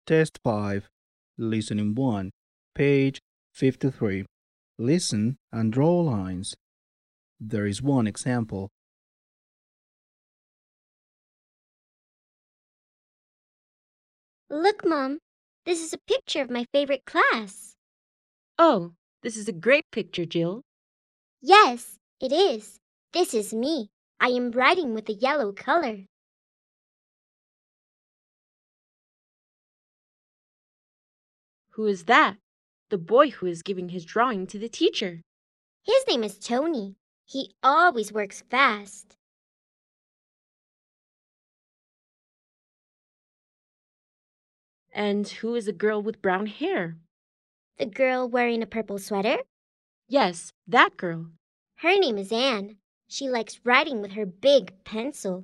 Test 5, Listening 1, page 53. Listen and draw lines. There is one example. Look, Mom. This is a picture of my favorite class. Oh, this is a great picture, Jill. Yes, it is. This is me. I am writing with a yellow color. Who is that? The boy who is giving his drawing to the teacher. His name is Tony. He always works fast. And who is a girl with brown hair? The girl wearing a purple sweater? Yes, that girl. Her name is Anne. She likes writing with her big pencil.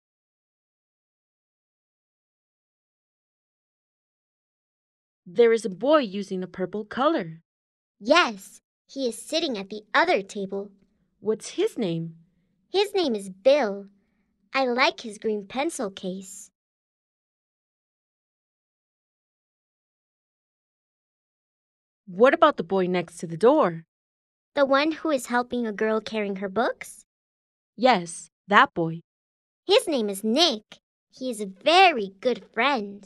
There is a boy using a purple color. Yes, he is sitting at the other table. What's his name? His name is Bill. I like his green pencil case. What about the boy next to the door? The one who is helping a girl carrying her books? Yes, that boy. His name is Nick. He is a very good friend.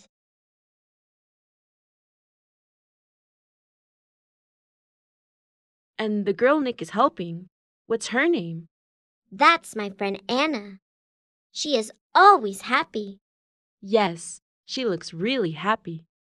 And the girl Nick is helping, what's her name? That's my friend Anna. She is always happy. Yes, she looks really happy.